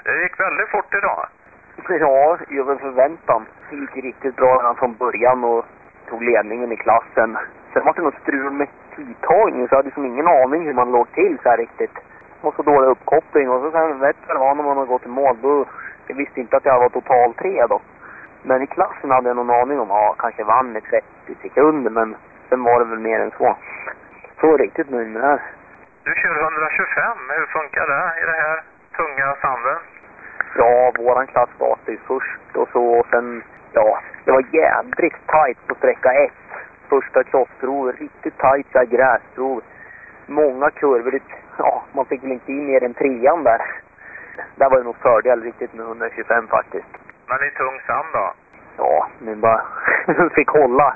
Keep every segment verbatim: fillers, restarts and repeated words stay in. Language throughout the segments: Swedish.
Det gick väldigt fort idag. Ja, över förväntan. Det gick riktigt bra redan från början och tog ledningen i klassen. Sen var det något strul med tidtagning så jag hade som ingen aning hur man låg till så här riktigt. Och så dålig uppkoppling och så sen vet jag vad när man har gått i mål. Då, jag visste inte att jag var total tre då. Men i klassen hade jag någon aning om, ja, kanske vann med trettio sekunder, men sen var det väl mer än så. Så riktigt nöjd med det här. Du kör hundratjugofem, hur funkar det i det här tunga sanden? Ja, våran klass startade ju först och så, och sen, ja, det var jädrigt tajt på sträcka ett. Första crossprov, riktigt tajt så här gräsprov. Många kurvor, ja, man fick väl inte in mer än trean där. Där var det nog fördel riktigt med hundratjugofem faktiskt. Men i tung sand då? Ja, men bara fick hålla.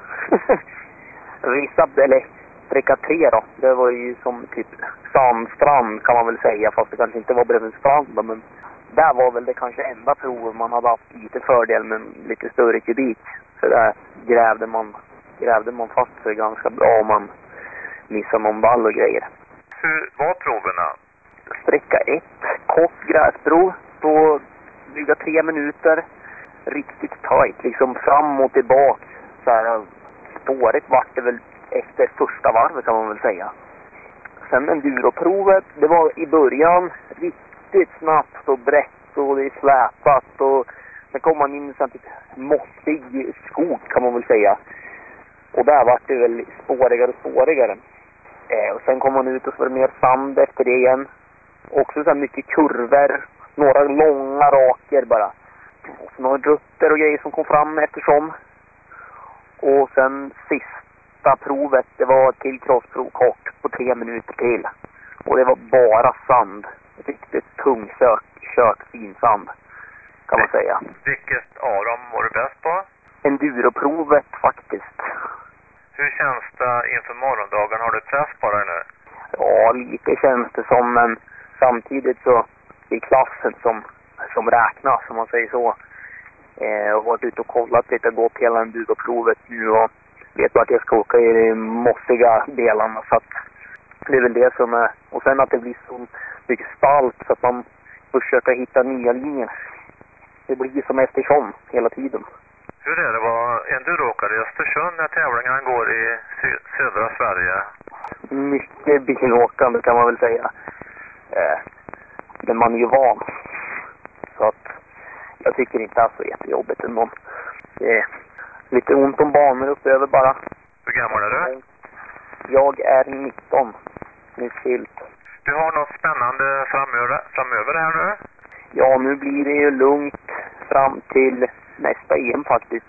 Vissa, eller sträcka tre då, det var ju som typ sandstrand kan man väl säga, fast det kanske inte var bredvid en strand då, men där var väl det kanske enda provet man hade haft lite fördel med lite större kubik. Så där grävde man, grävde man fast sig ganska bra om man missade någon vall och grejer. Hur var proverna? Sträcka ett, kort gräsprov på dryga tre minuter. Riktigt tajt, liksom fram och tillbaka. Så här, spåret vart det väl efter första varvet kan man väl säga. Sen enduroprovet, det var i början riktigt snabbt och brett och det är släpat och sen kom man in i en mossig skog kan man väl säga. Och där var det väl spårigare och spårigare. Eh, och sen kom man ut och så var det mer sand efter det igen. Också så här mycket kurvor, några långa raker bara. Och så några rutter och grejer som kom fram eftersom. Och sen sista provet, det var ett till crossprov kort på tre minuter till. Och det var bara sand. Riktigt tung kök, kök, fin sand kan man säga. Vilket av dem var du bäst på? Enduroprovet faktiskt. Hur känns det inför morgondagen? Har du press på dig nu? Ja, lite känns det som, men samtidigt så är klassen som, som räknas, som man säger så. Eh, jag har varit ute och kollat lite, gått hela enduroprovet nu och vet att jag ska åka i de mossiga delarna, så att det är väl det som är. Och sen att det blir så mycket spalt så att man försöker hitta nya linjer. Det blir som eftersom hela tiden. Hur är det att vara enduroåkare i Östersund när tävlingarna går i sö- södra Sverige? Mycket bilåkande kan man väl säga. Eh, men man är ju van. Så att jag tycker inte att det är så jättejobbigt ändå. Det är lite ont om banor uppöver bara. Hur gammal är du? Jag är nitton. Nu fyllt. Du har något spännande framöver, framöver här nu? Ja, nu blir det ju lugnt fram till nästa E M faktiskt.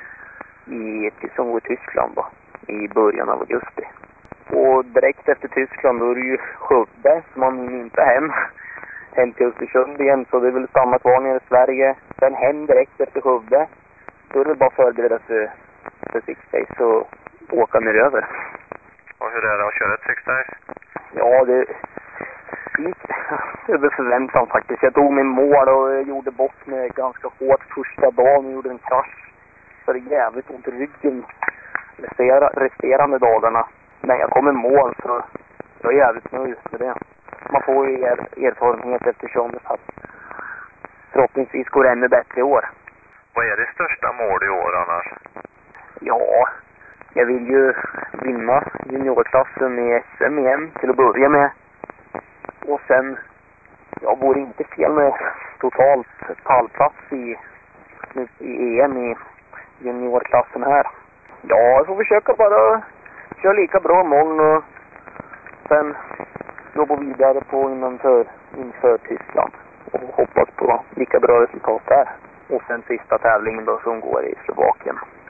I, som går i Tyskland då. I början av augusti. Och direkt efter Tyskland då är det ju Skövde. Så man inte hem. Hem till Östersund igen. Så det vill stanna kvar nere i Sverige. Sen hem direkt efter Skövde. Då är det bara förbereda sig för Six Days och åka ner över. Och hur är det att köra ett Six Days? Ja, det gick över förväntan faktiskt. Jag tog min mål och jag gjorde bort mig ganska hårt första dagen och gjorde en krasch. Så det är jävligt ont i ryggen restera, resterande dagarna. Men jag kom i mål så jag är jävligt nöjd med det. Man får ju er, erfarenhet eftersom det att förhoppningsvis går ännu bättre i år. Vad är det största mål i år annars? Ja, jag vill ju vinna juniorklassen i S M igen till att börja med. Och sen, jag vore inte fel med totalt pallplats i, i E M i juniorklassen här. Ja, jag får försöka bara köra lika bra mål och sen jobba vidare på inför, inför Tyskland. Och hoppas på lika bra resultat där. Och sen sista tävlingen då som går i Slovakien.